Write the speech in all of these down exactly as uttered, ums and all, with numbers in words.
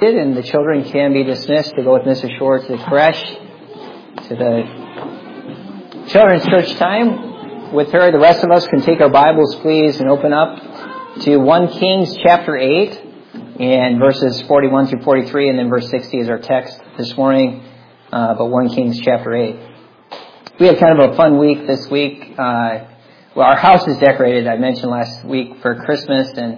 And the children can be dismissed to go with Missus Shore to the creche, to the children's church time with her. The rest of us can take our Bibles, please, and open up to First Kings chapter eight and verses forty-one through forty-three, and then verse sixty is our text this morning, uh, but First Kings chapter eight. We had kind of a fun week this week. Uh, well, our house is decorated, I mentioned last week, for Christmas, and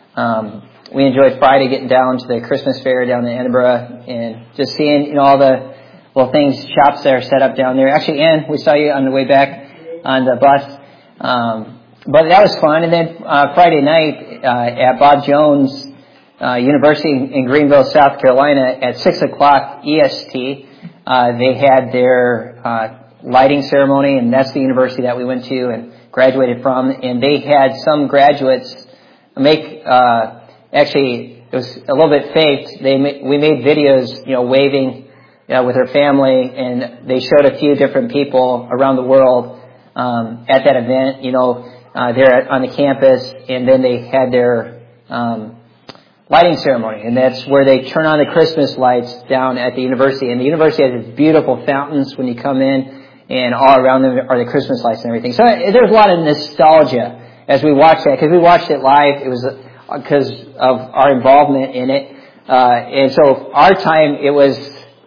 um, we enjoyed Friday getting down to the Christmas fair down in Edinburgh and just seeing, you know, all the little things, shops that are set up down there. Actually, Ann, we saw you on the way back on the bus. Um, but that was fun. And then uh, Friday night uh, at Bob Jones uh, University in Greenville, South Carolina, at six o'clock E S T, uh, they had their uh, lighting ceremony, and that's the university that we went to and graduated from. And they had some graduates make... Uh, Actually, it was a little bit faked. They ma- we made videos, you know, waving you know, with her family, and they showed a few different people around the world um, at that event. You know, uh, there on the campus, and then they had their um, lighting ceremony, and that's where they turn on the Christmas lights down at the university. And the university has these beautiful fountains when you come in, and all around them are the Christmas lights and everything. So there's a lot of nostalgia as we watched that, because we watched it live. It was because of our involvement in it. Uh, and so our time, it was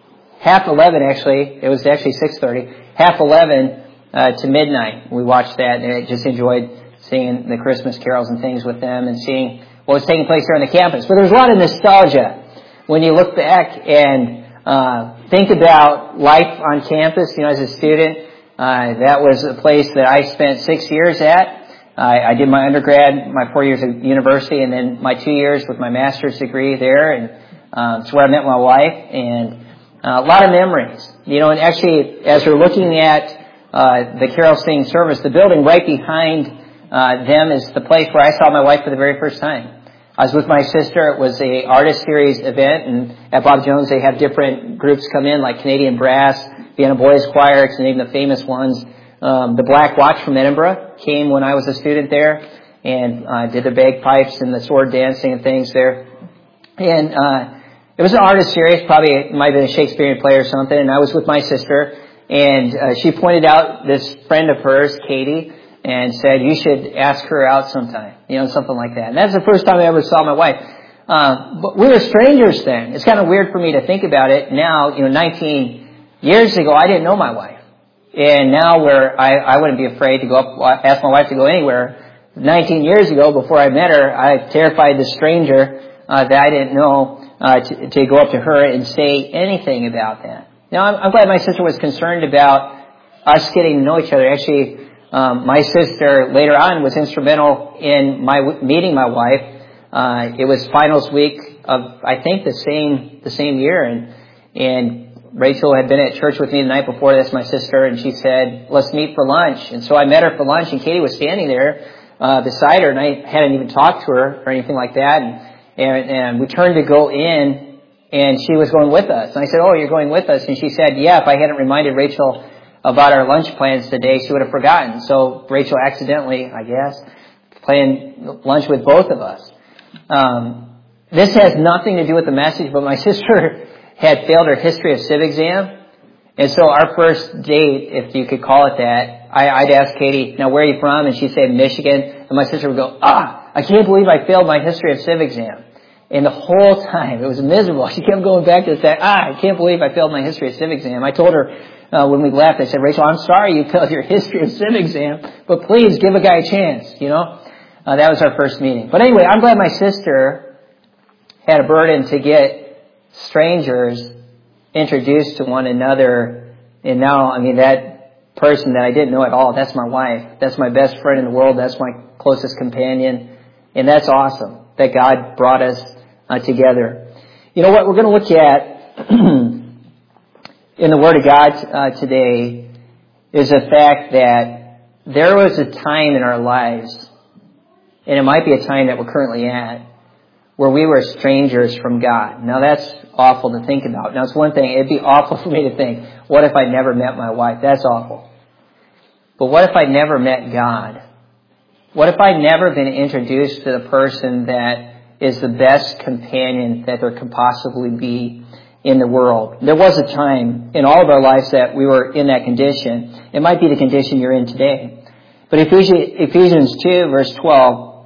half eleven actually. It was actually six thirty. Half eleven uh, to midnight. We watched that, and I just enjoyed singing the Christmas carols and things with them and seeing what was taking place there on the campus. But there's a lot of nostalgia when you look back and uh, think about life on campus. You know, as a student, uh, that was a place that I spent six years at. I, I did my undergrad, my four years at university, and then my two years with my master's degree there, and um, it's where I met my wife, and uh, a lot of memories. You know, and actually, as we're looking at uh, the carol singing service, the building right behind uh, them is the place where I saw my wife for the very first time. I was with my sister. It was a artist series event, and at Bob Jones they have different groups come in, like Canadian Brass, Vienna Boys Choir, to name the famous ones. Um, the Black Watch from Edinburgh came when I was a student there and uh, did the bagpipes and the sword dancing and things there. And uh, it was an artist series, probably it might have been a Shakespearean play or something. And I was with my sister, and uh, she pointed out this friend of hers, Katie, and said, "You should ask her out sometime," you know, something like that. And that's the first time I ever saw my wife. Uh, but we were strangers then. It's kind of weird for me to think about it now. You know, nineteen years ago, I didn't know my wife. And now where I, I wouldn't be afraid to go up, ask my wife to go anywhere. nineteen years ago, before I met her, I terrified the stranger uh, that I didn't know uh, to, to go up to her and say anything about that. Now, I'm, I'm glad my sister was concerned about us getting to know each other. Actually, um, my sister later on was instrumental in my meeting my wife. Uh, it was finals week of, I think, the same the same year, and and. Rachel had been at church with me the night before. That's my sister, and she said, "Let's meet for lunch." And so I met her for lunch, and Katie was standing there uh, beside her, and I hadn't even talked to her or anything like that. And, and and we turned to go in, and she was going with us. And I said, "Oh, you're going with us?" And she said, "Yeah, if I hadn't reminded Rachel about our lunch plans today, she would have forgotten." So Rachel accidentally, I guess, planned lunch with both of us. Um, this has nothing to do with the message, but my sister had failed her history of civ exam. And so our first date, if you could call it that, I, I'd ask Katie, "Now, where are you from?" And she'd say, "Michigan." And my sister would go, "Ah, I can't believe I failed my history of civ exam." And the whole time, it was miserable. She kept going back to say, "Ah, I can't believe I failed my history of civ exam." I told her uh, when we left, I said, "Rachel, I'm sorry you failed your history of civ exam, but please give a guy a chance," you know. Uh, that was our first meeting. But anyway, I'm glad my sister had a burden to get strangers introduced to one another, and now, I mean, that person that I didn't know at all, that's my wife. That's my best friend in the world. That's my closest companion, and that's awesome that God brought us uh, together. You know what we're going to look at in the Word of God uh, today is the fact that there was a time in our lives, and it might be a time that we're currently at, where we were strangers from God. Now, that's awful to think about. Now, it's one thing. It'd be awful for me to think, what if I never met my wife? That's awful. But what if I never met God? What if I'd never been introduced to the person that is the best companion that there could possibly be in the world. There was a time in all of our lives that we were in that condition. It might be the condition you're in today. But Ephesians two, verse twelve,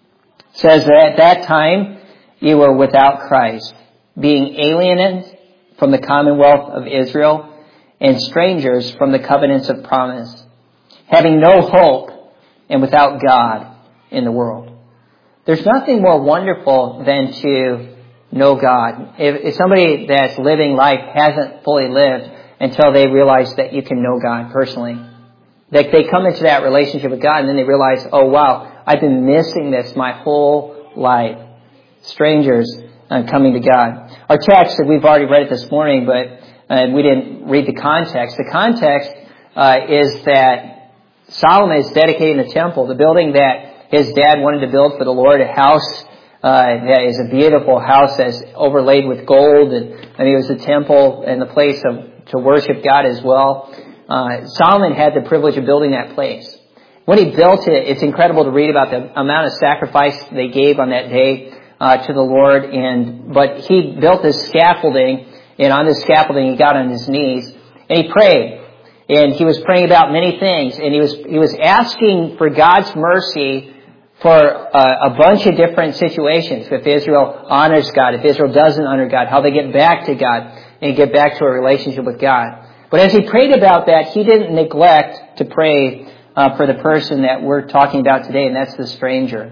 says that at that time you were without Christ, being alienated from the commonwealth of Israel and strangers from the covenants of promise, having no hope and without God in the world. There's nothing more wonderful than to know God. If, if somebody that's living life hasn't fully lived until they realize that you can know God personally, that they come into that relationship with God and then they realize, oh wow, I've been missing this my whole life. Strangers uh, coming to God. Our text, that we've already read it this morning, but uh, we didn't read the context. The context uh, is that Solomon is dedicating the temple, the building that his dad wanted to build for the Lord, a house uh, that is a beautiful house that's overlaid with gold, and, and it was a temple and the place of, to worship God as well. Uh, Solomon had the privilege of building that place. When he built it, it's incredible to read about the amount of sacrifice they gave on that day uh, to the Lord. And but he built this scaffolding, and on this scaffolding he got on his knees and he prayed. And he was praying about many things, and he was he was asking for God's mercy for a, a bunch of different situations. If Israel honors God, if Israel doesn't honor God, how they get back to God and get back to a relationship with God. But as he prayed about that, he didn't neglect to pray uh, for the person that we're talking about today, and that's the stranger.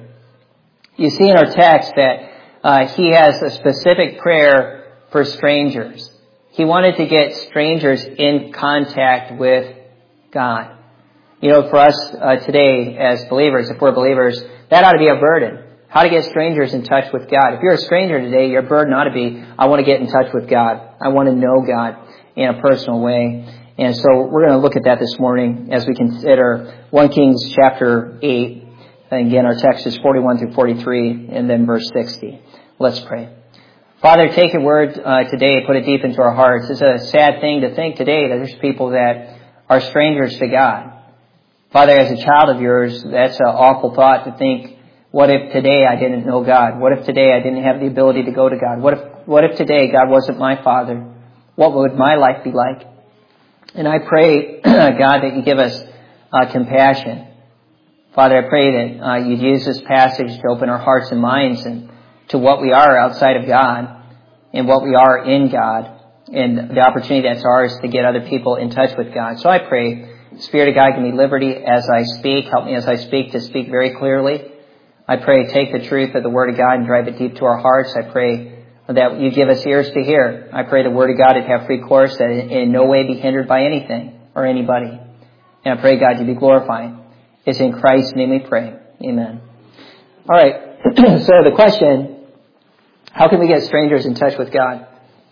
You see in our text that uh, he has a specific prayer for strangers. He wanted to get strangers in contact with God. You know, for us uh, today as believers, if we're believers, that ought to be a burden. How to get strangers in touch with God. If you're a stranger today, your burden ought to be, I want to get in touch with God. I want to know God in a personal way. And so we're going to look at that this morning as we consider First Kings chapter eight. And again, our text is forty-one through forty-three, and then verse sixty. Let's pray. Father, take your word uh, today and put it deep into our hearts. It's a sad thing to think today that there's people that are strangers to God. Father, as a child of yours, that's an awful thought to think, what if today I didn't know God? What if today I didn't have the ability to go to God? What if, what if today God wasn't my Father? What would my life be like? And I pray, God, that you give us uh, compassion. Father, I pray that uh, you'd use this passage to open our hearts and minds and to what we are outside of God and what we are in God and the opportunity that's ours to get other people in touch with God. So I pray, Spirit of God, give me liberty as I speak. Help me as I speak to speak very clearly. I pray, take the truth of the Word of God and drive it deep to our hearts. I pray that you give us ears to hear. I pray the Word of God would have free course, that it in no way be hindered by anything or anybody. And I pray, God, you be glorified. It's in Christ's name we pray. Amen. All right. So the question, how can we get strangers in touch with God?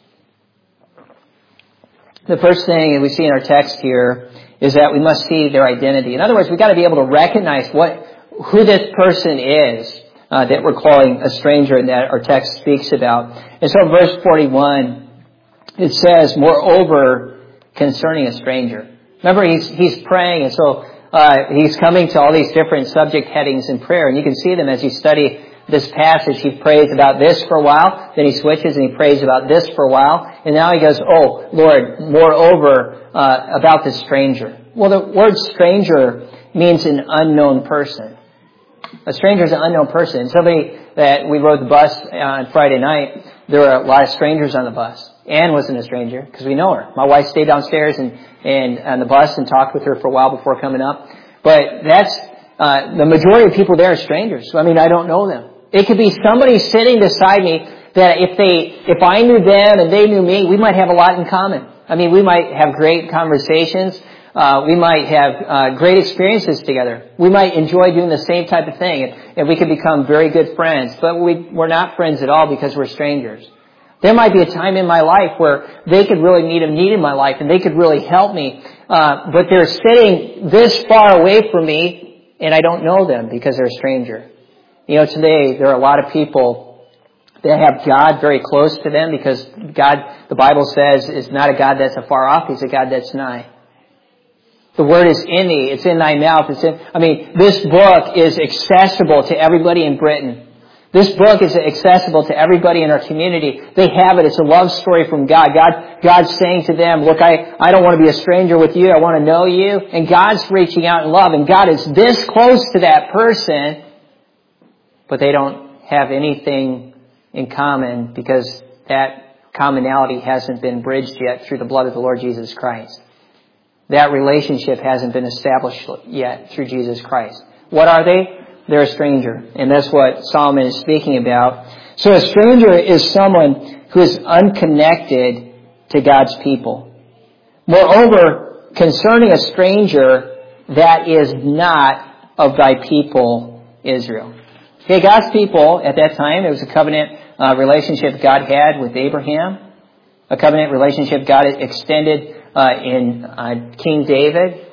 The first thing that we see in our text here is that we must see their identity. In other words, we've got to be able to recognize what who this person is uh, that we're calling a stranger and that our text speaks about. And so in verse forty-one, it says, moreover, concerning a stranger. Remember, he's he's praying, and so uh, he's coming to all these different subject headings in prayer. And you can see them as you study this passage. He prays about this for a while, then he switches and he prays about this for a while, and now he goes, oh, Lord, moreover, uh, about this stranger. Well, the word stranger means an unknown person. A stranger is an unknown person. Somebody that we rode the bus on Friday night, there were a lot of strangers on the bus. Ann wasn't a stranger because we know her. My wife stayed downstairs and, and on the bus and talked with her for a while before coming up. But that's, uh, the majority of people there are strangers. I mean, I don't know them. It could be somebody sitting beside me that if they, if I knew them and they knew me, we might have a lot in common. I mean, we might have great conversations. Uh, we might have uh, great experiences together. We might enjoy doing the same type of thing, and, and we could become very good friends. But we, we're not friends at all because we're strangers. There might be a time in my life where they could really meet a need in my life, and they could really help me. Uh, but they're sitting this far away from me, and I don't know them because they're a stranger. You know, today there are a lot of people that have God very close to them because God, the Bible says, is not a God that's afar off. He's a God that's nigh. The Word is in thee. It's in thy mouth. It's in, I mean, this book is accessible to everybody in Britain. This book is accessible to everybody in our community. They have it. It's a love story from God. God, God's saying to them, look, I, I don't want to be a stranger with you. I want to know you. And God's reaching out in love. And God is this close to that person, but they don't have anything in common because that commonality hasn't been bridged yet through the blood of the Lord Jesus Christ. That relationship hasn't been established yet through Jesus Christ. What are they? They're a stranger. And that's what Solomon is speaking about. So a stranger is someone who is unconnected to God's people. Moreover, concerning a stranger that is not of thy people, Israel. Okay, God's people at that time, it was a covenant uh, relationship God had with Abraham. A covenant relationship God extended uh, in uh, King David.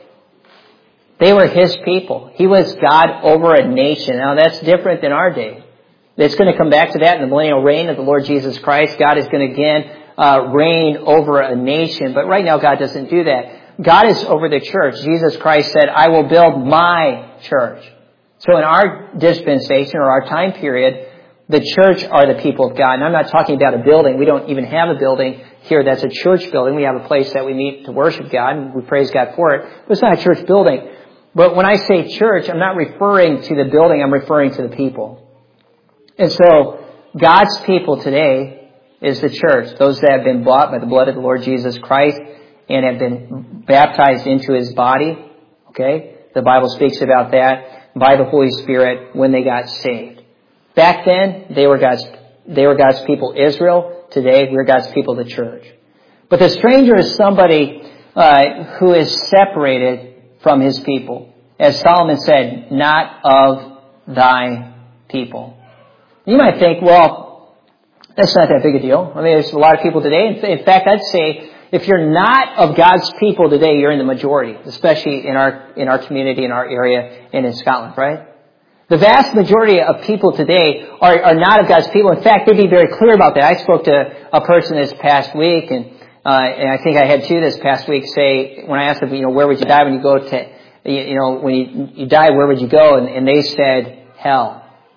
They were His people. He was God over a nation. Now that's different than our day. It's going to come back to that in the millennial reign of the Lord Jesus Christ. God is going to again uh, reign over a nation. But right now God doesn't do that. God is over the church. Jesus Christ said, I will build my church. So in our dispensation or our time period, the church are the people of God. And I'm not talking about a building. We don't even have a building here that's a church building. We have a place that we meet to worship God, and we praise God for it. But it's not a church building. But when I say church, I'm not referring to the building, I'm referring to the people. And so, God's people today is the church. Those that have been bought by the blood of the Lord Jesus Christ and have been baptized into His body. Okay? The Bible speaks about that by the Holy Spirit when they got saved. Back then, they were God's, they were God's people, Israel. Today, we're God's people, the church. But the stranger is somebody uh, who is separated from his people. As Solomon said, not of thy people. You might think, well, that's not that big a deal. I mean, there's a lot of people today. In fact, I'd say if you're not of God's people today, you're in the majority, especially in our in our community, in our area, and in Scotland, right? The vast majority of people today are, are not of God's people. In fact, they'd be very clear about that. I spoke to a person this past week, and Uh, and I think I had two this past week say, when I asked them, you know, where would you die when you go to, you know, when you, you die, where would you go? And, and they said, hell.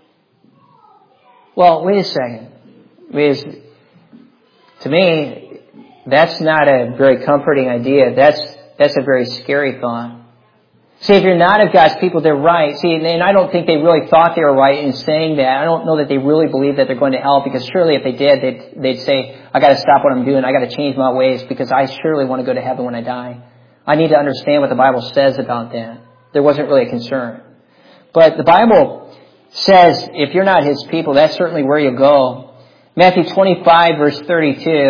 Well, wait a second. Because to me, that's not a very comforting idea. That's, that's a very scary thought. See, if you're not of God's people, they're right. See, and I don't think they really thought they were right in saying that. I don't know that they really believe that they're going to hell, because surely if they did, they'd, they'd say, I got to stop what I'm doing. I got to change my ways because I surely want to go to heaven when I die. I need to understand what the Bible says about that. There wasn't really a concern. But the Bible says if you're not His people, that's certainly where you go. Matthew twenty-five verse thirty-two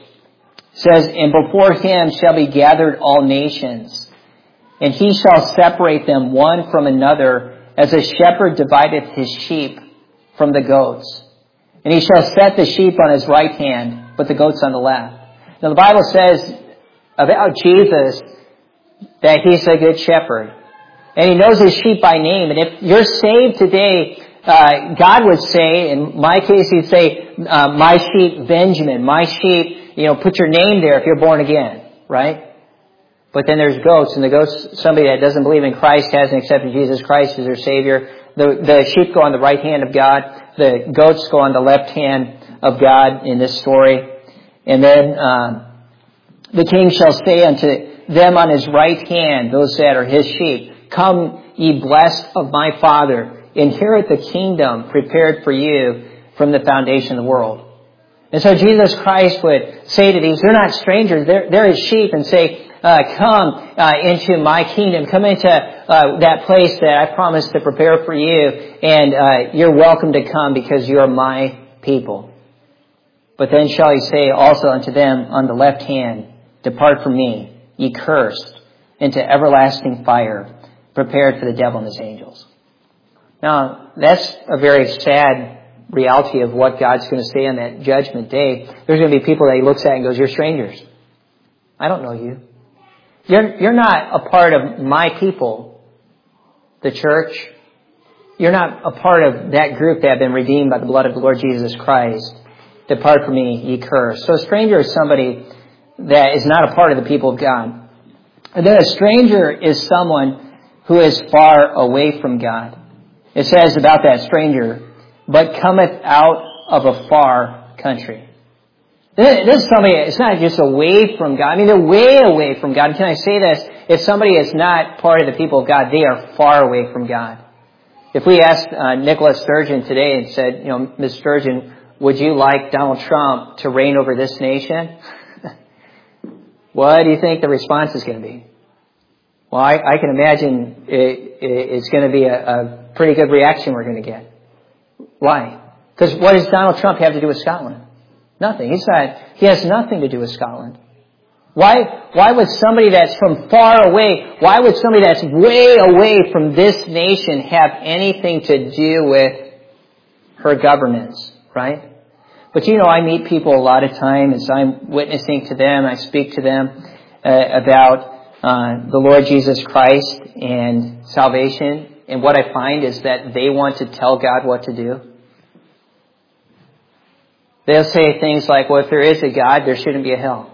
says, and before Him shall be gathered all nations, and He shall separate them one from another, as a shepherd divideth his sheep from the goats. And He shall set the sheep on His right hand, but the goats on the left. Now the Bible says about Jesus that He's a good shepherd. And He knows His sheep by name. And if you're saved today, uh, God would say, in my case He'd say, uh, my sheep Benjamin, my sheep, you know, put your name there if you're born again, right? But then there's goats, and the goats, somebody that doesn't believe in Christ, hasn't accepted Jesus Christ as their Savior. The, the sheep go on the right hand of God. The goats go on the left hand of God in this story. And then um, the King shall say unto them on His right hand, those that are His sheep, come ye blessed of my Father, inherit the kingdom prepared for you from the foundation of the world. And so Jesus Christ would say to these, they're not strangers, they're, they're His sheep, and say, Uh, come uh, into my kingdom. Come into uh, that place that I promised to prepare for you. And uh, you're welcome to come because you are my people. But then shall He say also unto them on the left hand, depart from me, ye cursed, into everlasting fire, prepared for the devil and his angels. Now, that's a very sad reality of what God's going to say on that judgment day. There's going to be people that He looks at and goes, you're strangers. I don't know you. You're, you're not a part of my people, the church. You're not a part of that group that have been redeemed by the blood of the Lord Jesus Christ. Depart from me, ye cursed. So a stranger is somebody that is not a part of the people of God. And then a stranger is someone who is far away from God. It says about that stranger but cometh out of a far country. This is somebody, it's not just away from God. I mean, they're way away from God. Can I say this? If somebody is not part of the people of God, they are far away from God. If we asked uh, Nicholas Sturgeon today and said, you know, Miz Sturgeon, would you like Donald Trump to reign over this nation? What do you think the response is going to be? Well, I, I can imagine it, it, it's going to be a, a pretty good reaction we're going to get. Why? Because what does Donald Trump have to do with Scotland? Nothing. He's not, he has nothing to do with Scotland. Why, why would somebody that's from far away, why would somebody that's way away from this nation have anything to do with her governance, right? But you know, I meet people a lot of time as I'm witnessing to them, I speak to them uh, about uh, the Lord Jesus Christ and salvation. And what I find is that they want to tell God what to do. They'll say things like, well, if there is a God, there shouldn't be a hell.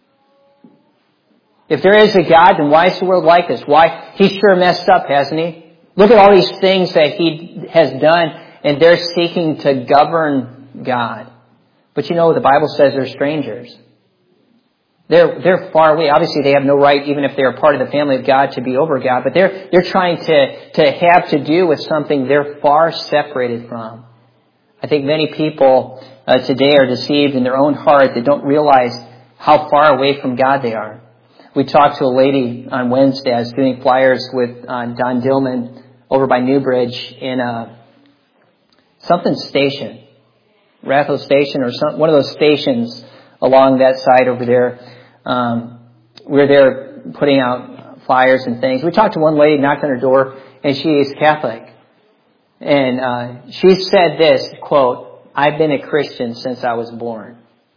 If there is a God, then why is the world like this? Why? He's sure messed up, hasn't he? Look at all these things that he has done, and they're seeking to govern God. But you know, the Bible says they're strangers. They're, they're far away. Obviously, they have no right, even if they're part of the family of God, to be over God. But they're, they're trying to, to have to do with something they're far separated from. I think many people uh, today are deceived in their own heart. They don't realize how far away from God they are. We talked to a lady on Wednesday. I was doing flyers with uh, Don Dillman over by Newbridge in a, something station, Ratho Station or some, one of those stations along that side over there. Um, we were there putting out flyers and things. We talked to one lady, knocked on her door, and she is Catholic. And uh, she said this, quote, "I've been a Christian since I was born."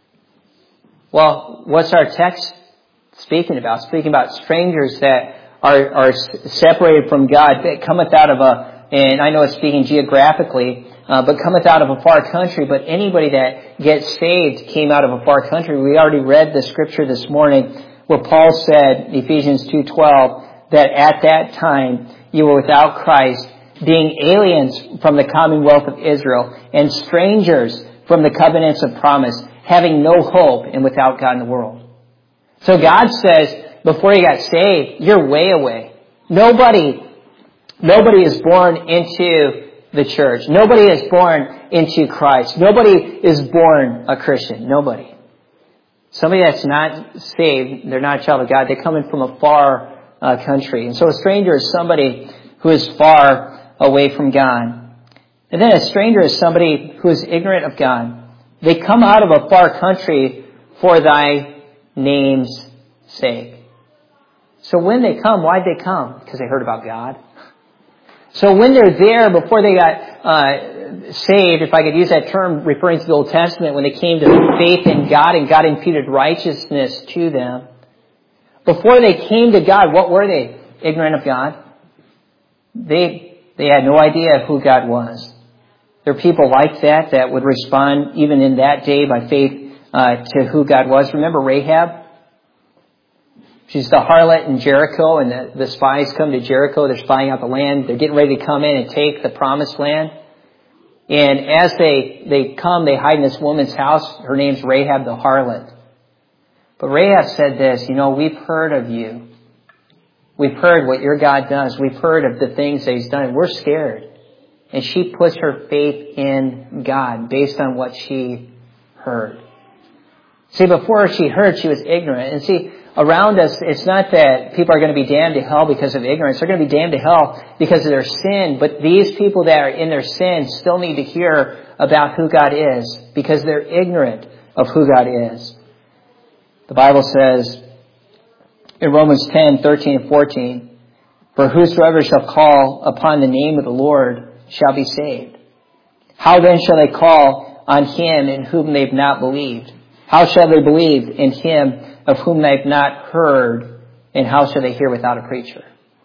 Well, what's our text speaking about? Speaking about strangers that are, are separated from God, that cometh out of a, and I know it's speaking geographically, uh, but cometh out of a far country. But anybody that gets saved came out of a far country. We already read the scripture this morning where Paul said, Ephesians two twelve, that at that time you were without Christ, being aliens from the commonwealth of Israel and strangers from the covenants of promise, having no hope and without God in the world. So God says, before you got saved, you're way away. Nobody, nobody is born into the church. Nobody is born into Christ. Nobody is born a Christian. Nobody. Somebody that's not saved, they're not a child of God, they're coming from a far uh, country. And so a stranger is somebody who is far away from God. And then a stranger is somebody who is ignorant of God. They come out of a far country for thy name's sake. So when they come, why'd they come? Because they heard about God. So when they're there, before they got uh, saved, if I could use that term referring to the Old Testament, when they came to faith in God and God imputed righteousness to them, before they came to God, what were they? Ignorant of God. They they had no idea who God was. There are people like that that would respond even in that day by faith uh, to who God was. Remember Rahab? She's the harlot in Jericho, and the, the spies come to Jericho. They're spying out the land. They're getting ready to come in and take the promised land. And as they, they come, they hide in this woman's house. Her name's Rahab the harlot. But Rahab said this, you know, we've heard of you. We've heard what your God does. We've heard of the things that He's done. We're scared. And she puts her faith in God based on what she heard. See, before she heard, she was ignorant. And see, around us, it's not that people are going to be damned to hell because of ignorance. They're going to be damned to hell because of their sin. But these people that are in their sin still need to hear about who God is because they're ignorant of who God is. The Bible says in Romans ten, thirteen and fourteen, "For whosoever shall call upon the name of the Lord shall be saved. How then shall they call on Him in whom they've not believed? How shall they believe in Him of whom they've not heard? And how shall they hear without a preacher?"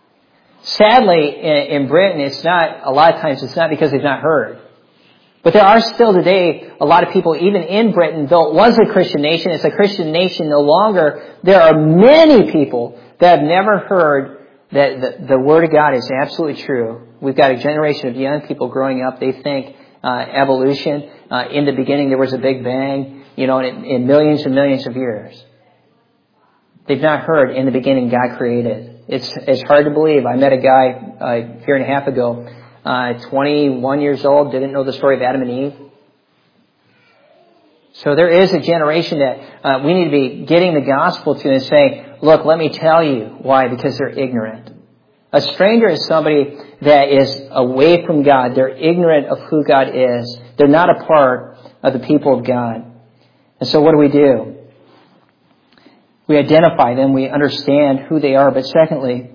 Sadly, in Britain, it's not, a lot of times it's not because they've not heard. But there are still today a lot of people, even in Britain, though it was a Christian nation, it's a Christian nation no longer. There are many people that have never heard that the, the Word of God is absolutely true. We've got a generation of young people growing up. They think uh, evolution. Uh, in the beginning, there was a big bang, you know, in, in millions and millions of years. They've not heard in the beginning God created. It's it's hard to believe. I met a guy uh, a year and a half ago, uh, twenty-one years old, didn't know the story of Adam and Eve. So there is a generation that uh, we need to be getting the gospel to and saying, look, let me tell you why, because they're ignorant. A stranger is somebody that is away from God. They're ignorant of who God is. They're not a part of the people of God. And so what do we do? We identify them. We understand who they are. But secondly,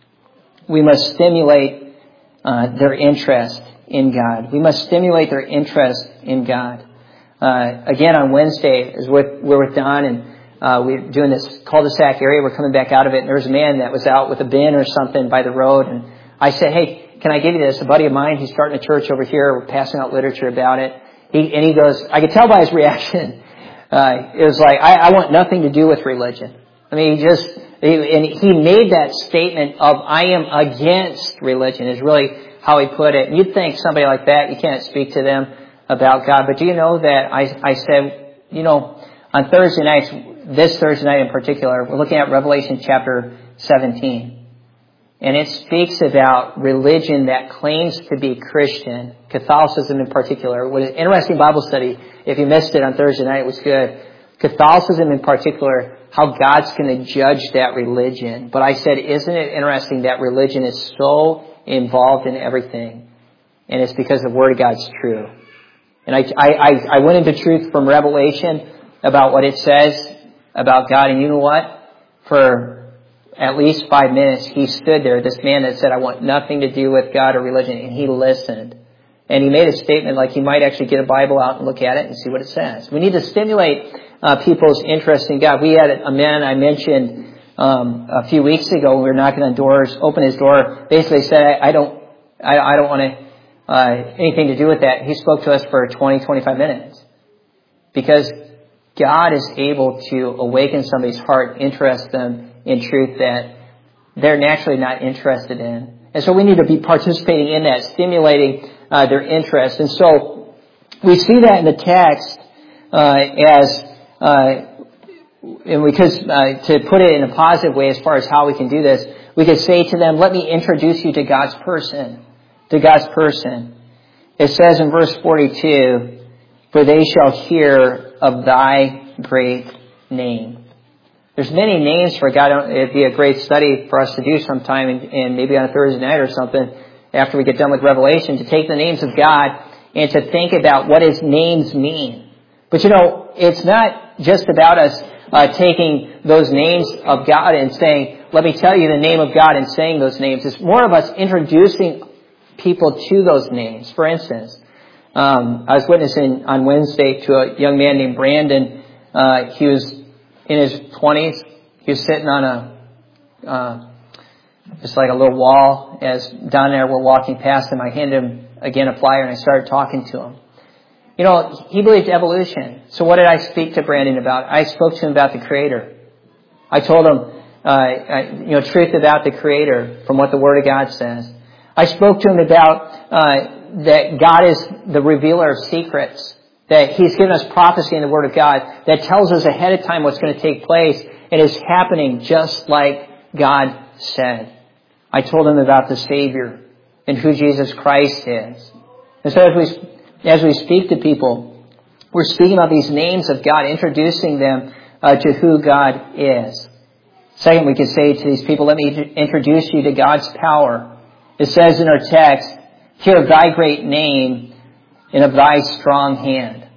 we must stimulate uh, their interest in God. We must stimulate their interest in God. Uh, again, on Wednesday, as with, we're with Don, and uh, we're doing this cul-de-sac area. We're coming back out of it, and there was a man that was out with a bin or something by the road. And I said, hey, can I give you this? A buddy of mine, he's starting a church over here. We're passing out literature about it. He, and he goes, I could tell by his reaction. Uh, it was like, I, I want nothing to do with religion. I mean, he just, he, and he made that statement of, I am against religion, is really how he put it. And you'd think somebody like that, you can't speak to them about God. But do you know that I, I said, you know, on Thursday nights, this Thursday night in particular, we're looking at Revelation chapter seventeen. And it speaks about religion that claims to be Christian, Catholicism in particular. It was an interesting Bible study. If you missed it on Thursday night, it was good. Catholicism in particular, how God's going to judge that religion. But I said, isn't it interesting that religion is so involved in everything? And it's because the Word of God's true. And I, I, I went into truth from Revelation about what it says about God. And you know what? For at least five minutes, he stood there, this man that said, I want nothing to do with God or religion. And he listened. And he made a statement like he might actually get a Bible out and look at it and see what it says. We need to stimulate uh, people's interest in God. We had a man I mentioned um, a few weeks ago when we were knocking on doors, opened his door, basically said, I, I don't I, I don't want to Uh, anything to do with that. He spoke to us for twenty, twenty-five minutes. Because God is able to awaken somebody's heart, interest them in truth that they're naturally not interested in. And so we need to be participating in that, stimulating uh, their interest. And so we see that in the text uh, as, uh, and because uh, to put it in a positive way as far as how we can do this, we could say to them, let me introduce you to God's person. To God's person. It says in verse forty-two, for they shall hear of thy great name. There's many names for God. It'd be a great study for us to do sometime, and, and maybe on a Thursday night or something, after we get done with Revelation, to take the names of God and to think about what His names mean. But you know, it's not just about us uh, taking those names of God and saying, let me tell you the name of God, and saying those names. It's more of us introducing people to those names. For instance, um, I was witnessing on Wednesday to a young man named Brandon. Uh, he was in his twenties. He was sitting on a, uh, just like a little wall. As Don and I were walking past him, I handed him again a flyer and I started talking to him. You know, he believed evolution. So what did I speak to Brandon about? I spoke to him about the Creator. I told him, uh, you know, truth about the Creator from what the Word of God says. I spoke to him about uh, that God is the revealer of secrets, that He's given us prophecy in the Word of God that tells us ahead of time what's going to take place, and is happening just like God said. I told him about the Savior and who Jesus Christ is. And so as we, as we speak to people, we're speaking about these names of God, introducing them uh, to who God is. Second, we could say to these people, let me introduce you to God's power. It says in our text, hear of thy great name and of thy strong hand.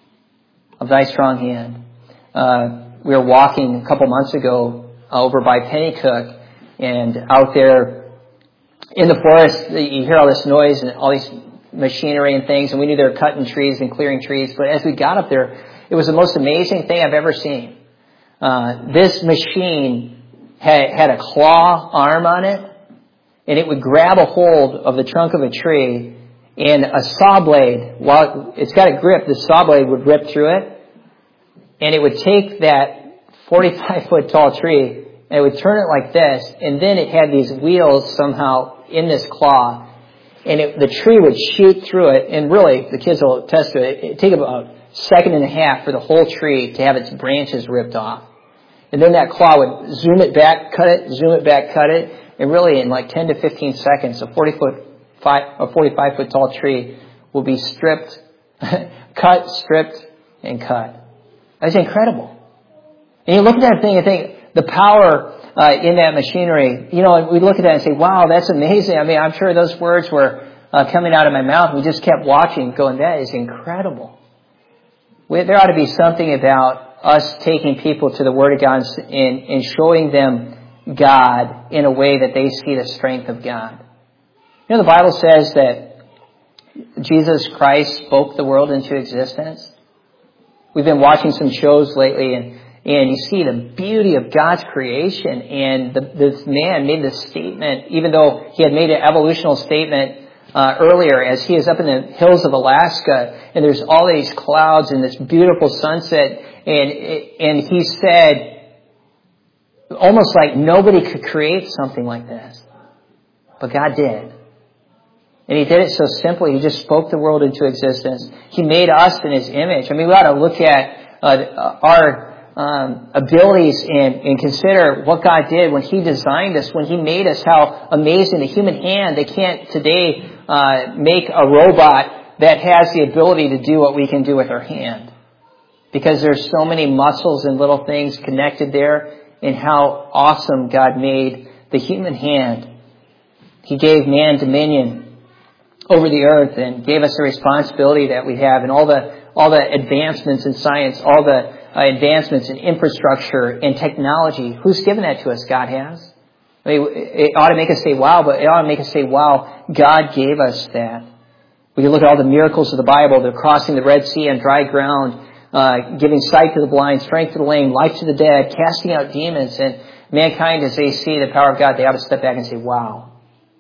Of thy strong hand. Uh, we were walking a couple months ago over by Pennycook, and out there in the forest, you hear all this noise and all these machinery and things, and we knew they were cutting trees and clearing trees. But as we got up there, it was the most amazing thing I've ever seen. Uh, this machine had, had a claw arm on it, and it would grab a hold of the trunk of a tree, and a saw blade, while it's got a grip, the saw blade would rip through it, and it would take that forty-five foot tall tree, and it would turn it like this, and then it had these wheels somehow in this claw, and it, the tree would shoot through it, and really, the kids will attest to it, it'd take about a second and a half for the whole tree to have its branches ripped off. And then that claw would zoom it back, cut it, zoom it back, cut it, and really in like ten to fifteen seconds, a forty foot, a forty-five foot tall tree will be stripped, cut, stripped, and cut. That's incredible. And you look at that thing and think, the power uh, in that machinery, you know, we look at that and say, wow, that's amazing. I mean, I'm sure those words were uh, coming out of my mouth. We just kept watching, going, that is incredible. We, there ought to be something about us taking people to the Word of God and, and showing them God in a way that they see the strength of God. You know, the Bible says that Jesus Christ spoke the world into existence. We've been watching some shows lately, and, and you see the beauty of God's creation. And the, this man made this statement, even though he had made an evolutional statement uh, earlier, as he is up in the hills of Alaska, and there's all these clouds and this beautiful sunset, and and he said, almost like nobody could create something like this, but God did. And he did it so simply. He just spoke the world into existence. He made us in His image. I mean, we ought to look at uh, our um, abilities and, and consider what God did when He designed us, when He made us, how amazing the human hand. They can't today uh, make a robot that has the ability to do what we can do with our hand, because there's so many muscles and little things connected there, and how awesome God made the human hand. He gave man dominion over the earth and gave us the responsibility that we have, and all the all the advancements in science, all the uh, advancements in infrastructure and technology. Who's given that to us? God has. I mean, it ought to make us say, wow, but it ought to make us say, wow, God gave us that. We can look at all the miracles of the Bible. They're crossing the Red Sea on dry ground, uh, giving sight to the blind, strength to the lame, life to the dead, casting out demons. And mankind, as they see the power of God, they ought to step back and say, wow,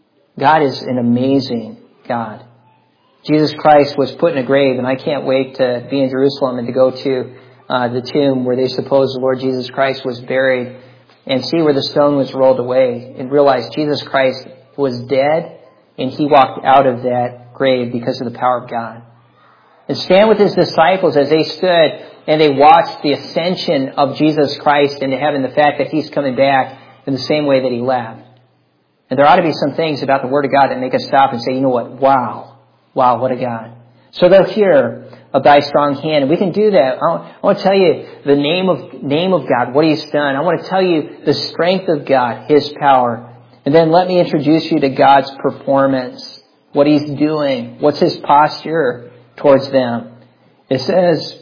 God is an amazing God. Jesus Christ was put in a grave, and I can't wait to be in Jerusalem and to go to uh, the tomb where they suppose the Lord Jesus Christ was buried, and see where the stone was rolled away, and realize Jesus Christ was dead, and He walked out of that grave because of the power of God. And stand with His disciples as they stood and they watched the ascension of Jesus Christ into heaven, the fact that He's coming back in the same way that He left. And there ought to be some things about the Word of God that make us stop and say, you know what? Wow. Wow, what a God. So they'll hear of Thy strong hand. And we can do that. I want to tell you the name of, name of God, what He's done. I want to tell you the strength of God, His power. And then let me introduce you to God's performance, what He's doing, what's His posture towards them. It says,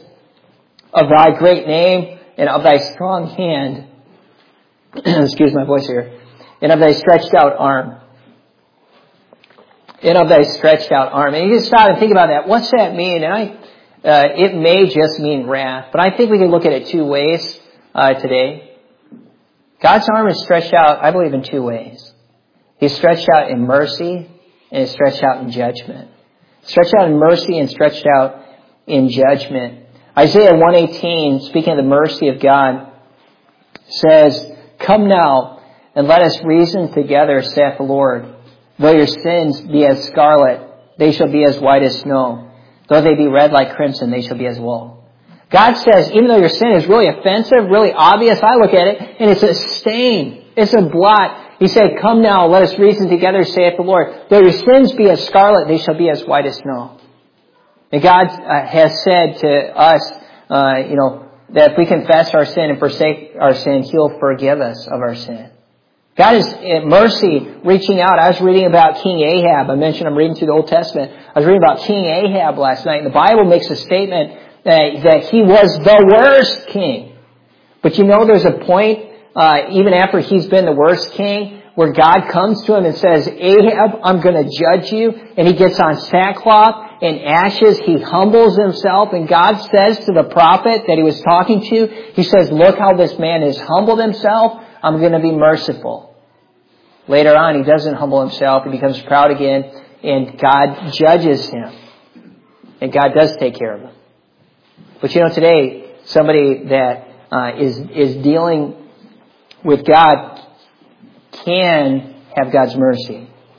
of Thy great name and of Thy strong hand, excuse my voice here, and of Thy stretched out arm. And of Thy stretched out arm. And you just stop and think about that. What's that mean? And I, uh, it may just mean wrath, but I think we can look at it two ways uh, today. God's arm is stretched out, I believe, in two ways. He's stretched out in mercy, and it's stretched out in judgment. Stretched out in mercy and stretched out in judgment. Isaiah one eighteen, speaking of the mercy of God, says, come now, and let us reason together, saith the Lord. Though your sins be as scarlet, they shall be as white as snow. Though they be red like crimson, they shall be as wool. God says, even though your sin is really offensive, really obvious, I look at it, and it's a stain. It's a blot. He said, come now, let us reason together, saith the Lord. Though your sins be as scarlet, they shall be as white as snow. And God uh, has said to us, uh, you know, that if we confess our sin and forsake our sin, He'll forgive us of our sin. God is in mercy reaching out. I was reading about King Ahab. I mentioned I'm reading through the Old Testament. I was reading about King Ahab last night. And the Bible makes a statement that, that he was the worst king. But you know there's a point, uh, even after he's been the worst king, where God comes to him and says, Ahab, I'm going to judge you. And he gets on sackcloth and ashes. He humbles himself. And God says to the prophet that he was talking to, He says, look how this man has humbled himself. I'm going to be merciful. Later on, he doesn't humble himself. He becomes proud again, and God judges him. And God does take care of him. But you know, today, somebody that uh, is is dealing with God can have God's mercy.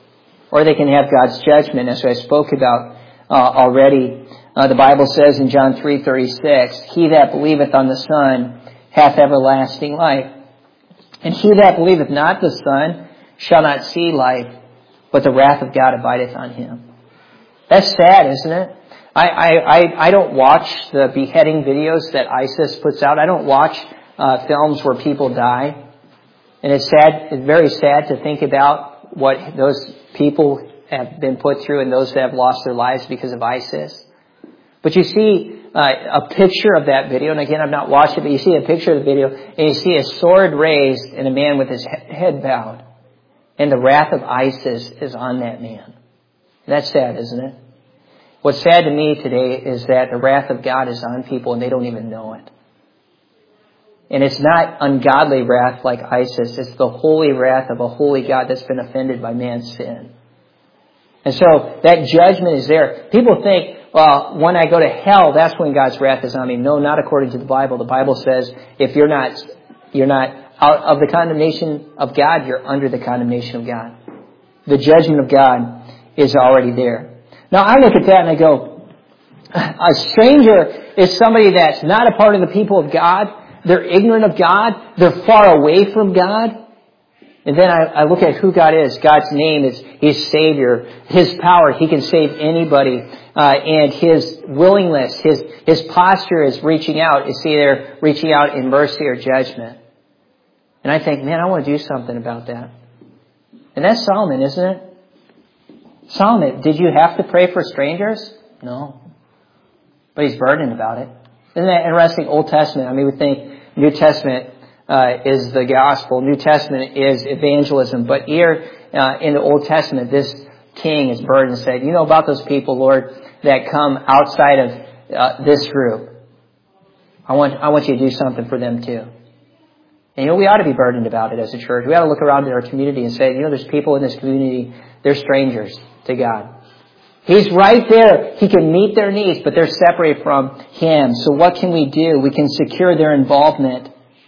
or they can have God's judgment, as I spoke about uh, already. Uh, the Bible says in John three thirty-six, "He that believeth on the Son hath everlasting life. And he that believeth not the Son shall not see life, but the wrath of God abideth on him." That's sad, isn't it? I, I, I, I don't watch the beheading videos that ISIS puts out. I don't watch uh, films where people die. And it's sad, it's very sad to think about what those people have been put through and those that have lost their lives because of ISIS. But you see uh, a picture of that video, and again, I've not watched it, but you see a picture of the video, and you see a sword raised and a man with his head bowed. And the wrath of ISIS is on that man. That's sad, isn't it? What's sad to me today is that the wrath of God is on people and they don't even know it. And it's not ungodly wrath like ISIS. It's the holy wrath of a holy God that's been offended by man's sin. And so that judgment is there. People think, well, when I go to hell, that's when God's wrath is on me. No, not according to the Bible. The Bible says if you're not, you're not out of the condemnation of God, you're under the condemnation of God. The judgment of God is already there. Now I look at that and I go, a stranger is somebody that's not a part of the people of God. They're ignorant of God. They're far away from God. And then I, I look at who God is. God's name is He's Savior. His power, He can save anybody. Uh, and His willingness, His His posture is reaching out. Is either reaching out in mercy or judgment. And I think, man, I want to do something about that. And that's Solomon, isn't it? Solomon, did you have to pray for strangers? No. But he's burdened about it. Isn't that interesting? Old Testament, I mean, we think New Testament uh, is the gospel. New Testament is evangelism. But here uh, in the Old Testament, this king is burdened and said, you know about those people, Lord, that come outside of uh, this group. I want, I want you to do something for them too. And, you know, we ought to be burdened about it as a church. We ought to look around in our community and say, you know, there's people in this community, they're strangers to God. He's right there. He can meet their needs, but they're separated from Him. So what can we do? We can secure their involvement.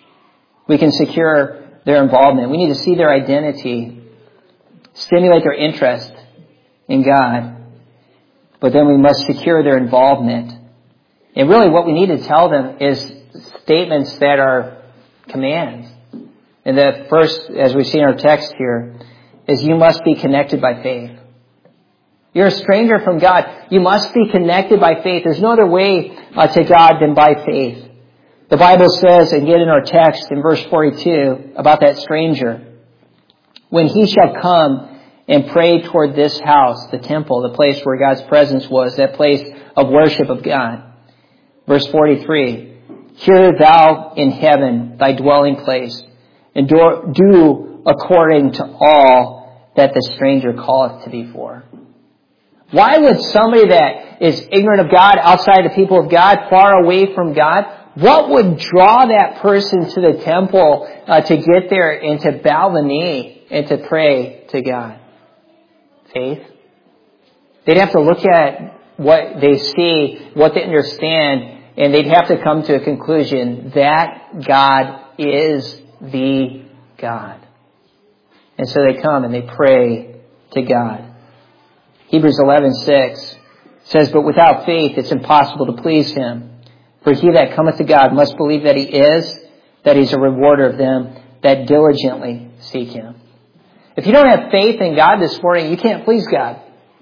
We can secure their involvement. We need to see their identity, stimulate their interest in God. But then we must secure their involvement. And really what we need to tell them is statements that are commands. And the first, as we see in our text here, is you must be connected by faith. You're a stranger from God. You must be connected by faith. There's no other way uh, to God than by faith. The Bible says, and get in our text in verse forty-two, about that stranger. When he shall come and pray toward this house, the temple, the place where God's presence was, that place of worship of God. Verse forty-three, hear thou in heaven thy dwelling place, and do, do according to all that the stranger calleth to thee for. Why would somebody that is ignorant of God, outside the people of God, far away from God, what would draw that person to the temple uh, to get there and to bow the knee and to pray to God? Faith. They'd have to look at what they see, what they understand, and they'd have to come to a conclusion that God is the God. And so they come and they pray to God. Hebrews eleven six says, but without faith it's impossible to please Him. For he that cometh to God must believe that He is, that He's a rewarder of them that diligently seek Him. If you don't have faith in God this morning, you can't please God.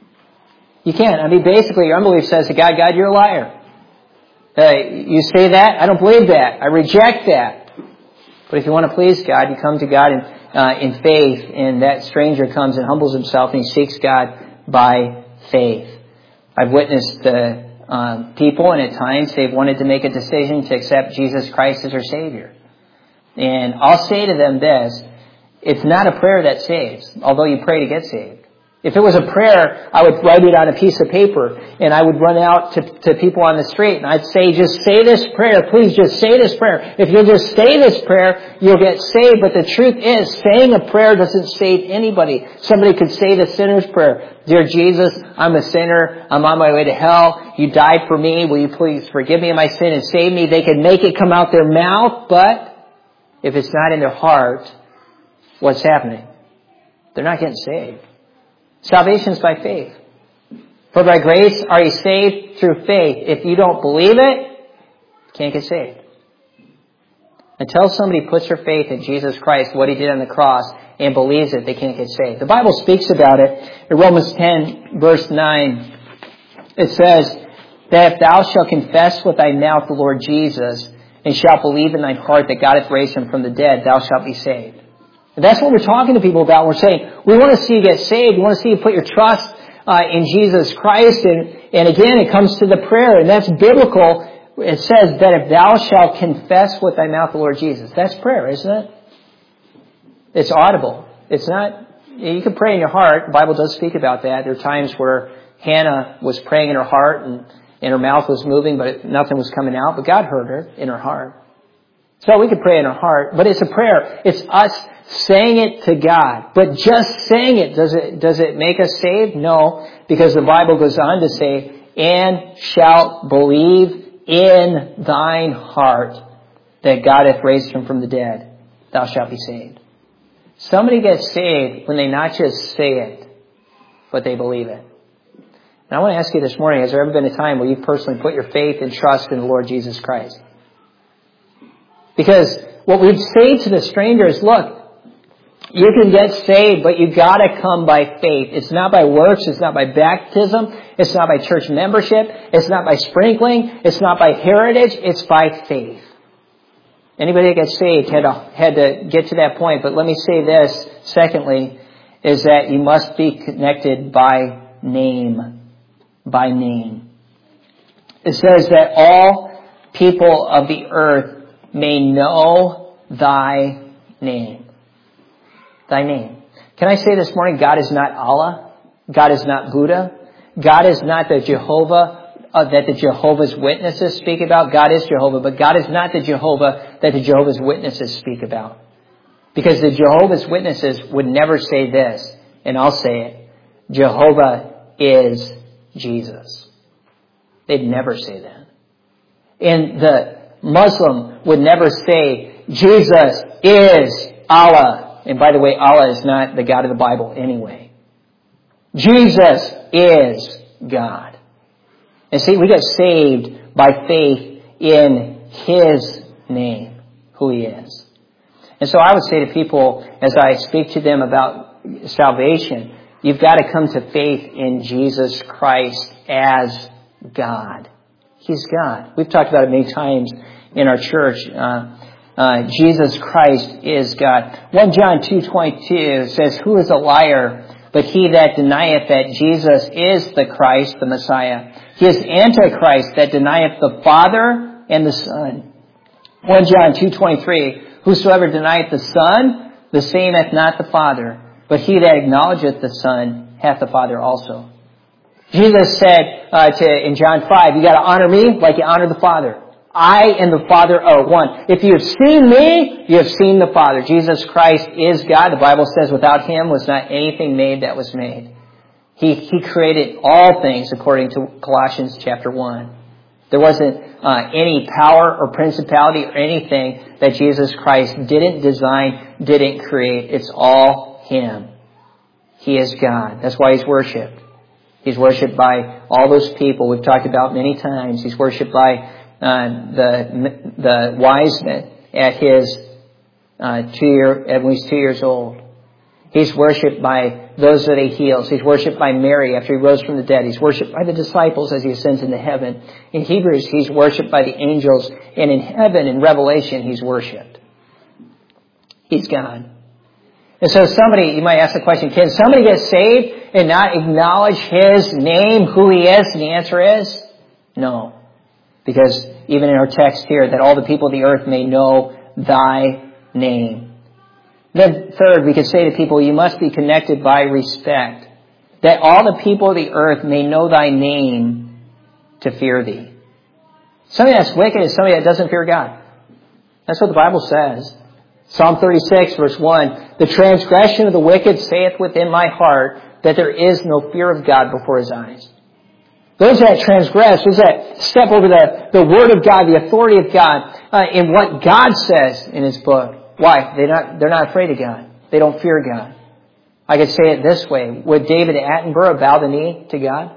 You can't. I mean, basically your unbelief says to God, God, you're a liar. Uh, you say that, I don't believe that. I reject that. But if you want to please God, you come to God in, uh, in faith, and that stranger comes and humbles himself and he seeks God by faith. I've witnessed uh, um, people, and at times they've wanted to make a decision to accept Jesus Christ as their Savior. And I'll say to them this, it's not a prayer that saves, although you pray to get saved. If it was a prayer, I would write it on a piece of paper, and I would run out to, to people on the street, and I'd say, just say this prayer. Please just say this prayer. If you'll just say this prayer, you'll get saved. But the truth is, saying a prayer doesn't save anybody. Somebody could say the sinner's prayer. Dear Jesus, I'm a sinner. I'm on my way to hell. You died for me. Will you please forgive me of my sin and save me? They can make it come out their mouth, but if it's not in their heart, what's happening? They're not getting saved. Salvation is by faith. For by grace are you saved through faith. If you don't believe it, you can't get saved. Until somebody puts their faith in Jesus Christ, what He did on the cross, and believes it, they can't get saved. The Bible speaks about it in Romans ten, verse nine. It says that if thou shalt confess with thy mouth the Lord Jesus, and shalt believe in thine heart that God hath raised Him from the dead, thou shalt be saved. And that's what we're talking to people about. We're saying, we want to see you get saved. We want to see you put your trust uh, in Jesus Christ. And, and again, it comes to the prayer, and that's biblical. It says that if thou shalt confess with thy mouth the Lord Jesus. That's prayer, isn't it? It's audible. It's not, you can pray in your heart. The Bible does speak about that. There are times where Hannah was praying in her heart and, and her mouth was moving, but nothing was coming out. But God heard her in her heart. So we can pray in our heart, but it's a prayer. It's us saying it to God. But just saying it, does it, does it make us saved? No, because the Bible goes on to say, and shalt believe in thine heart that God hath raised Him from the dead, thou shalt be saved. Somebody gets saved when they not just say it, but they believe it. And I want to ask you this morning, has there ever been a time where you've personally put your faith and trust in the Lord Jesus Christ? Because what we'd say to the stranger is, look, you can get saved, but you gotta come by faith. It's not by works. It's not by baptism. It's not by church membership. It's not by sprinkling. It's not by heritage. It's by faith. Anybody that gets saved had to, had to get to that point. But let me say this, secondly, is that you must be connected by name. By name. It says that all people of the earth may know thy name. Thy name. Can I say this morning, God is not Allah. God is not Buddha. God is not the Jehovah uh, that the Jehovah's Witnesses speak about. God is Jehovah, but God is not the Jehovah that the Jehovah's Witnesses speak about. Because the Jehovah's Witnesses would never say this, and I'll say it. Jehovah is Jesus. They'd never say that. And the Muslim would never say, Jesus is Allah. And by the way, Allah is not the God of the Bible anyway. Jesus is God. And see, we get saved by faith in His name, who He is. And so I would say to people, as I speak to them about salvation, you've got to come to faith in Jesus Christ as God. He's God. We've talked about it many times in our church. Uh, uh, Jesus Christ is God. First John two twenty-two says, who is a liar but he that denieth that Jesus is the Christ, the Messiah? He is Antichrist that denieth the Father and the Son. First John two twenty-three, whosoever denieth the Son, the same hath not the Father. But he that acknowledgeth the Son hath the Father also. Jesus said uh, to in John five, you got to honor me like you honor the Father. I and the Father are one. If you have seen me, you have seen the Father. Jesus Christ is God. The Bible says without Him was not anything made that was made. He, he created all things according to Colossians chapter one. There wasn't uh, any power or principality or anything that Jesus Christ didn't design, didn't create. It's all Him. He is God. That's why He's worshipped. He's worshipped by all those people we've talked about many times. He's worshipped by uh, the the wise men at his uh, two year at when he's two years old. He's worshipped by those that He heals. He's worshipped by Mary after He rose from the dead. He's worshipped by the disciples as He ascends into heaven. In Hebrews, He's worshipped by the angels. And in heaven, in Revelation, He's worshipped. He's God. And so somebody, you might ask the question, can somebody get saved and not acknowledge His name, who He is? And the answer is no. Because even in our text here, that all the people of the earth may know thy name. Then third, we could say to people, you must be connected by respect. That all the people of the earth may know thy name to fear thee. Somebody that's wicked is somebody that doesn't fear God. That's what the Bible says. Psalm thirty-six, verse one, the transgression of the wicked saith within my heart that there is no fear of God before His eyes. Those that transgress, those that step over the, the Word of God, the authority of God, uh, in what God says in His book. Why? They're not, they're not afraid of God. They don't fear God. I could say it this way. Would David Attenborough bow the knee to God?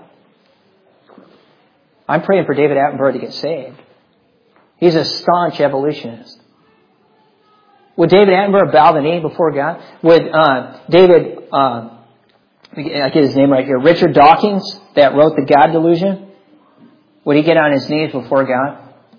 I'm praying for David Attenborough to get saved. He's a staunch evolutionist. Would David Attenborough bow the knee before God? Would uh, David, uh, I get his name right here, Richard Dawkins, that wrote The God Delusion, would he get on his knees before God?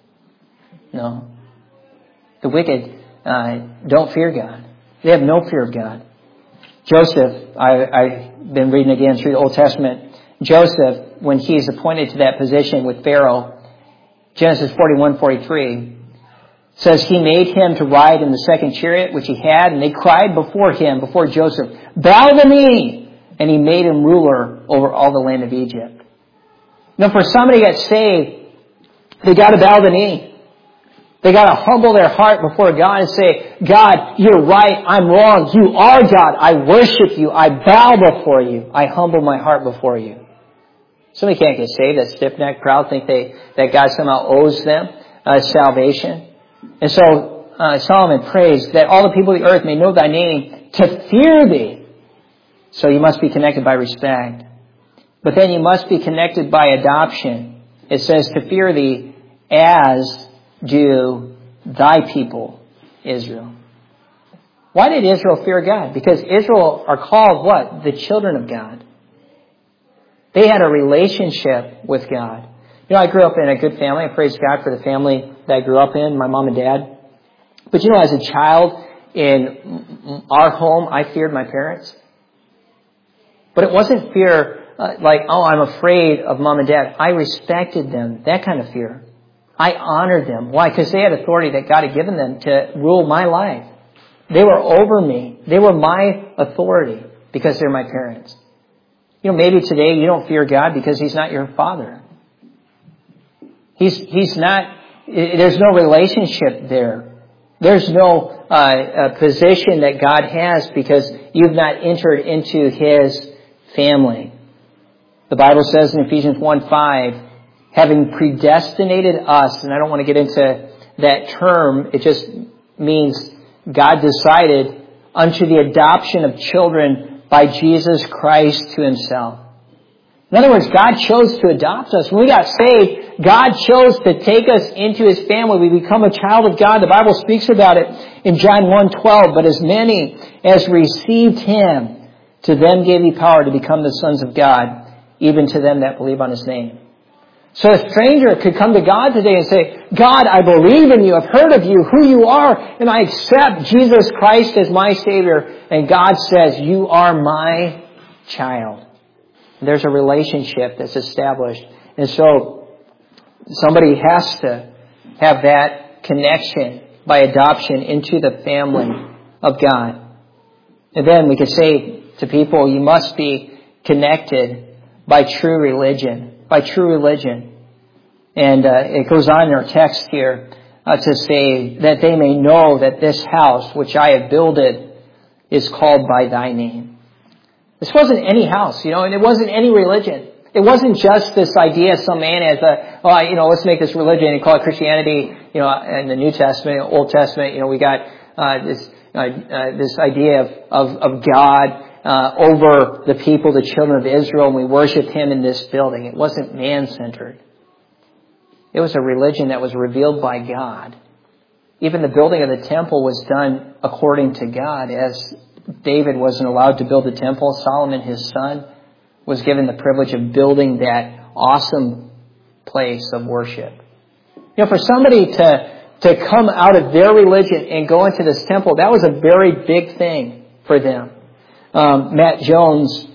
No. The wicked uh, don't fear God. They have no fear of God. Joseph, I, I've been reading again through the Old Testament. Joseph, when he's appointed to that position with Pharaoh, Genesis forty-one forty-three, says he made him to ride in the second chariot, which he had, and they cried before him, before Joseph, bow the knee! And he made him ruler over all the land of Egypt. Now, for somebody to get saved, they got to bow the knee. They got to humble their heart before God and say, God, you're right, I'm wrong. You are God. I worship you. I bow before you. I humble my heart before you. Somebody can't get saved. That stiff-necked, proud, think they that God somehow owes them uh, salvation. And so uh, Solomon prays that all the people of the earth may know thy name, to fear thee. So you must be connected by respect. But then you must be connected by adoption. It says to fear thee as do thy people, Israel. Why did Israel fear God? Because Israel are called what? The children of God. They had a relationship with God. You know, I grew up in a good family. I praise God for the family that I grew up in, my mom and dad. But you know, as a child in our home, I feared my parents. But it wasn't fear uh, like, oh, I'm afraid of mom and dad. I respected them, that kind of fear. I honored them. Why? Because they had authority that God had given them to rule my life. They were over me. They were my authority because they're my parents. You know, maybe today you don't fear God because He's not your father. He's, he's not, there's no relationship there. There's no uh, position that God has because you've not entered into His family. The Bible says in Ephesians one five, having predestinated us, and I don't want to get into that term, it just means God decided unto the adoption of children by Jesus Christ to Himself. In other words, God chose to adopt us. When we got saved, God chose to take us into His family. We become a child of God. The Bible speaks about it in John one twelve. But as many as received Him, to them gave He power to become the sons of God, even to them that believe on His name. So a stranger could come to God today and say, God, I believe in you. I've heard of you, who you are, and I accept Jesus Christ as my Savior. And God says, you are my child. There's a relationship that's established. And so somebody has to have that connection by adoption into the family of God. And then we could say to people, you must be connected by true religion. By true religion. And uh, it goes on in our text here uh, to say that they may know that this house which I have builded is called by thy name. This wasn't any house, you know, and it wasn't any religion. It wasn't just this idea some man has a, oh, you know, let's make this religion and call it Christianity, you know, in the New Testament, Old Testament, you know, we got uh, this uh, uh, this idea of, of, of God uh, over the people, the children of Israel, and we worshiped Him in this building. It wasn't man-centered. It was a religion that was revealed by God. Even the building of the temple was done according to God. As David wasn't allowed to build a temple, Solomon, his son, was given the privilege of building that awesome place of worship. You know, for somebody to, to come out of their religion and go into this temple, that was a very big thing for them. Um, Matt Jones,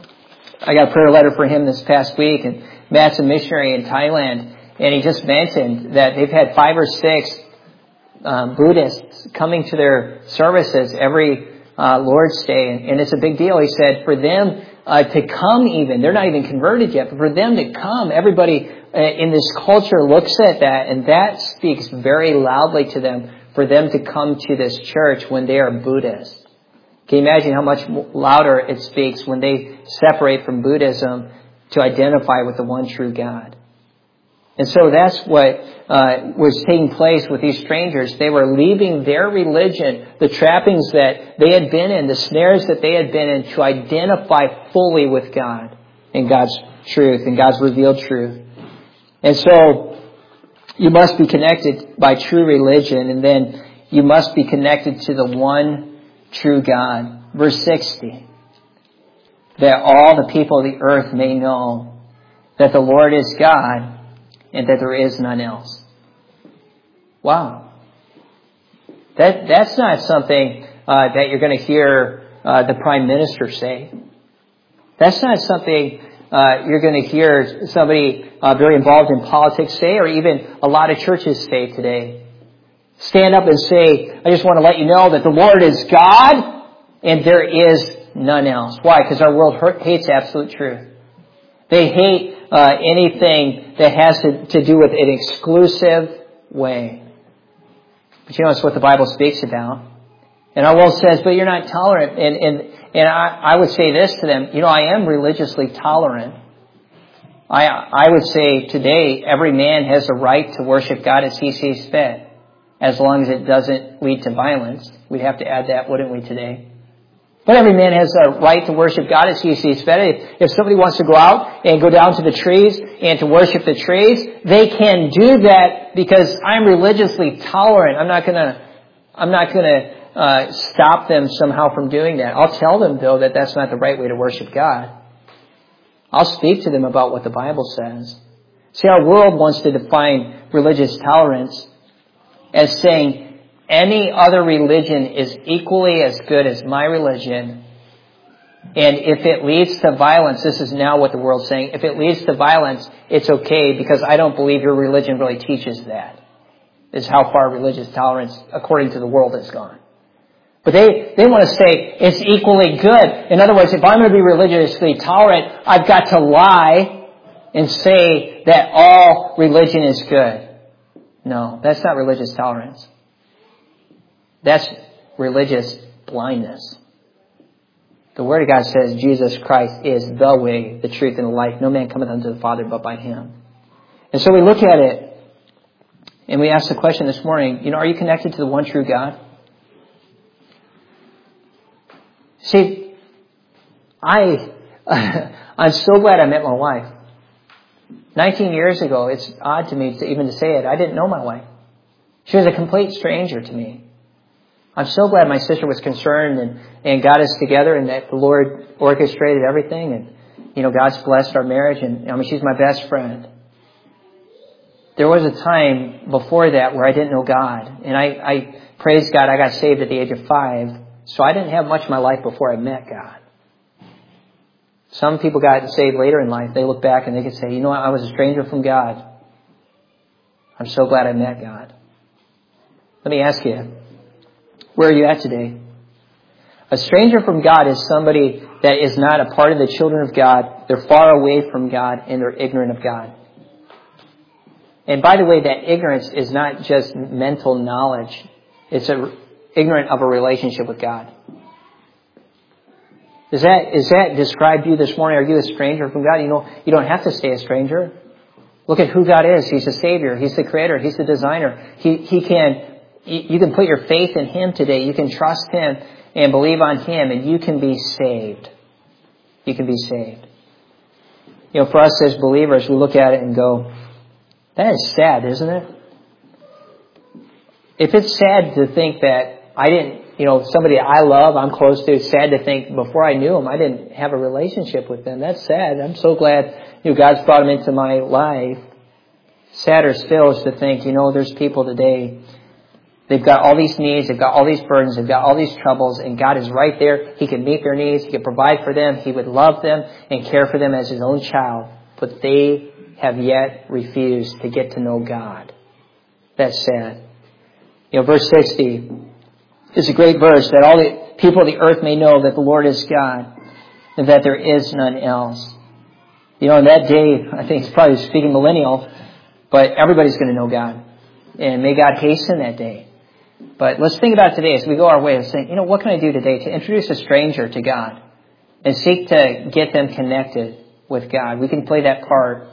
I got a prayer letter for him this past week, and Matt's a missionary in Thailand, and he just mentioned that they've had five or six um, Buddhists coming to their services every uh, Lord's Day, and, and it's a big deal. He said for them uh, to come even, they're not even converted yet, but for them to come, everybody uh, in this culture looks at that, and that speaks very loudly to them for them to come to this church when they are Buddhists. Can you imagine how much louder it speaks when they separate from Buddhism to identify with the one true God? And so that's what uh, was taking place with these strangers. They were leaving their religion, the trappings that they had been in, the snares that they had been in, to identify fully with God and God's truth and God's revealed truth. And so you must be connected by true religion, and then you must be connected to the one true God. Verse sixty, that all the people of the earth may know that the Lord is God, and that there is none else. Wow. That that's not something uh, that you're going to hear uh, the Prime Minister say. That's not something uh, you're going to hear somebody uh, very involved in politics say, or even a lot of churches say today. Stand up and say, I just want to let you know that the Lord is God, and there is none else. Why? Because our world hates absolute truth. They hate Uh, anything that has to, to do with an exclusive way. But you know, it's what the Bible speaks about. And our world says, but you're not tolerant. And and, and I, I would say this to them, you know, I am religiously tolerant. I I would say today, every man has a right to worship God as he sees fit, as long as it doesn't lead to violence. We'd have to add that, wouldn't we, today? But every man has a right to worship God as he sees fit. If somebody wants to go out and go down to the trees and to worship the trees, they can do that because I'm religiously tolerant. I'm not going to, I'm not going to uh, stop them somehow from doing that. I'll tell them, though, that that's not the right way to worship God. I'll speak to them about what the Bible says. See, our world wants to define religious tolerance as saying, any other religion is equally as good as my religion. And if it leads to violence, this is now what the world's saying, if it leads to violence, it's okay because I don't believe your religion really teaches that. This is how far religious tolerance, according to the world, has gone. But they, they want to say it's equally good. In other words, if I'm going to be religiously tolerant, I've got to lie and say that all religion is good. No, that's not religious tolerance. That's religious blindness. The Word of God says Jesus Christ is the way, the truth, and the life. No man cometh unto the Father but by Him. And so we look at it and we ask the question this morning, you know, are you connected to the one true God? See, I, I'm so glad I met my wife. nineteen years ago, it's odd to me to even to say it, I didn't know my wife. She was a complete stranger to me. I'm so glad my sister was concerned and, and got us together and that the Lord orchestrated everything. And, you know, God's blessed our marriage. And, I mean, she's my best friend. There was a time before that where I didn't know God. And I, I praise God, I got saved at the age of five. So I didn't have much of my life before I met God. Some people got saved later in life. They look back and they can say, you know what, I was a stranger from God. I'm so glad I met God. Let me ask you, where are you at today? A stranger from God is somebody that is not a part of the children of God. They're far away from God and they're ignorant of God. And by the way, that ignorance is not just mental knowledge. It's a, ignorant of a relationship with God. Does that, is that describe you this morning? Are you a stranger from God? You know, you don't have to stay a stranger. Look at who God is. He's the Savior. He's the Creator. He's the Designer. He, he can... You can put your faith in Him today. You can trust Him and believe on Him, and you can be saved. You can be saved. You know, for us as believers, we look at it and go, that is sad, isn't it? If it's sad to think that I didn't, you know, somebody I love, I'm close to, it's sad to think before I knew Him, I didn't have a relationship with them. That's sad. I'm so glad, you know, God's brought Him into my life. Sadder still is to think, you know, there's people today, they've got all these needs, they've got all these burdens, they've got all these troubles, and God is right there. He can meet their needs, He can provide for them, He would love them and care for them as His own child, but they have yet refused to get to know God. That's sad. You know, verse sixty is a great verse, that all the people of the earth may know that the Lord is God, and that there is none else. You know, in that day, I think it's probably speaking millennial, but everybody's going to know God. And may God hasten that day. But let's think about today as we go our way of saying, you know, what can I do today to introduce a stranger to God and seek to get them connected with God? We can play that part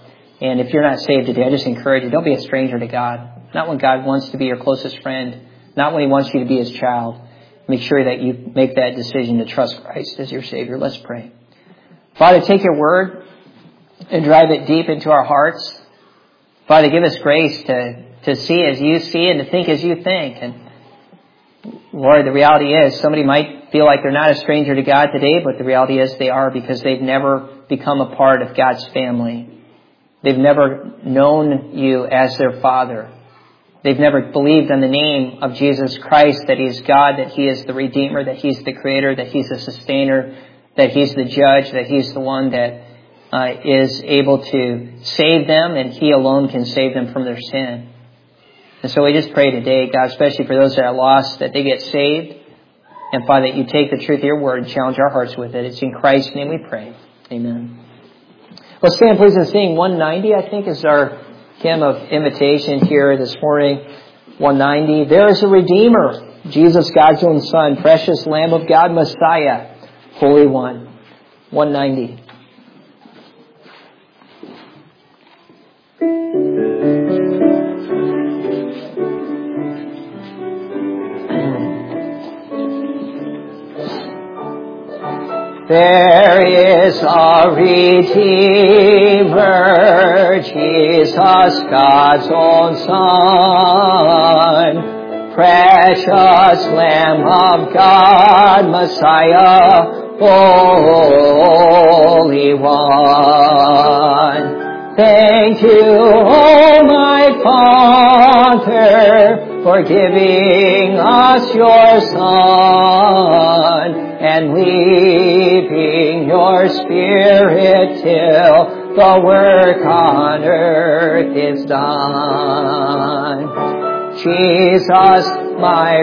And if you're not saved today, I just encourage you, don't be a stranger to God. Not when God wants to be your closest friend. Not when He wants you to be His child. Make sure that you make that decision to trust Christ as your Savior. Let's pray. Father, take your word and drive it deep into our hearts. Father, give us grace to, to see as you see and to think as you think. And Lord, the reality is somebody might feel like they're not a stranger to God today, but the reality is they are, because they've never become a part of God's family. They've never known you as their Father. They've never believed in the name of Jesus Christ, that He is God, that He is the Redeemer, that He's the Creator, that He's the Sustainer, that He's the Judge, that He's the one that uh, is able to save them, and He alone can save them from their sin. And so we just pray today, God, especially for those that are lost, that they get saved. And Father, that you take the truth of your word and challenge our hearts with it. It's in Christ's name we pray. Amen. Let's stand please and sing one ninety, I think, is our hymn of invitation here this morning. one ninety. There is a Redeemer, Jesus, God's own Son, precious Lamb of God, Messiah, Holy One. one ninety. There is a Redeemer, Jesus, God's own Son, precious Lamb of God, Messiah, Holy One. Thank you, O my Father, for giving us your Son, and leaving your Spirit till the work on earth is done. Jesus, my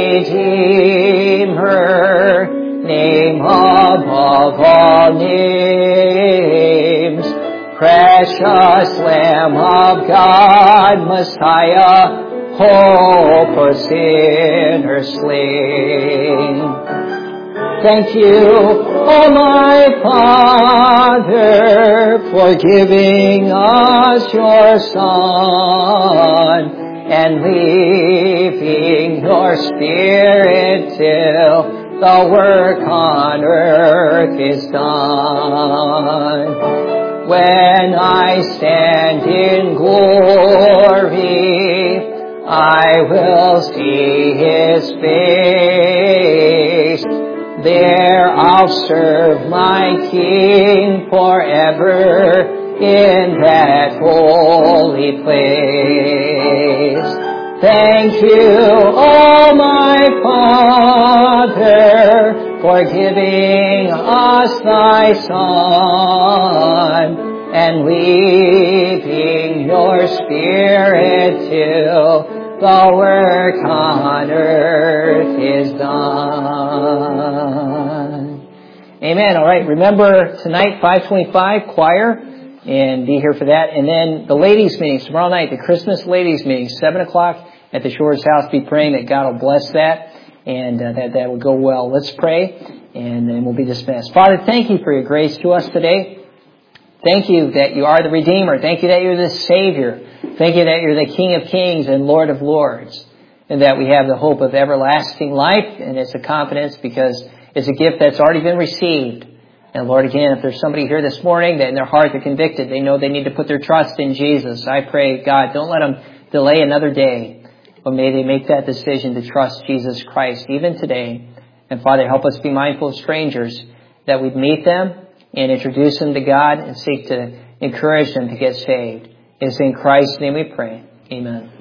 Redeemer, name above all names, precious Lamb of God, Messiah, hope for sinners slain. Thank you, O my Father, for giving us your Son, and leaving your Spirit till the work on earth is done. When I stand in glory, I will see His face. There I'll serve my King forever in that holy place. Thank you, O my Father, for giving us thy Son, and leaving your Spirit till the work on earth is done. Amen. All right. Remember tonight, five twenty-five, choir, and be here for that. And then the ladies' meeting tomorrow night, the Christmas ladies' meeting, seven o'clock at the Shores House. Be praying that God will bless that, and uh, that that will go well. Let's pray, and then we'll be dismissed. Father, thank you for your grace to us today. Thank you that you are the Redeemer. Thank you that you're the Savior. Thank you that you're the King of Kings and Lord of Lords, and that we have the hope of everlasting life, and it's a confidence because it's a gift that's already been received. And Lord, again, if there's somebody here this morning that in their heart they're convicted, they know they need to put their trust in Jesus, I pray, God, don't let them delay another day, but may they make that decision to trust Jesus Christ even today. And Father, help us be mindful of strangers, that we'd meet them and introduce them to God and seek to encourage them to get saved. It's in Christ's name we pray. Amen.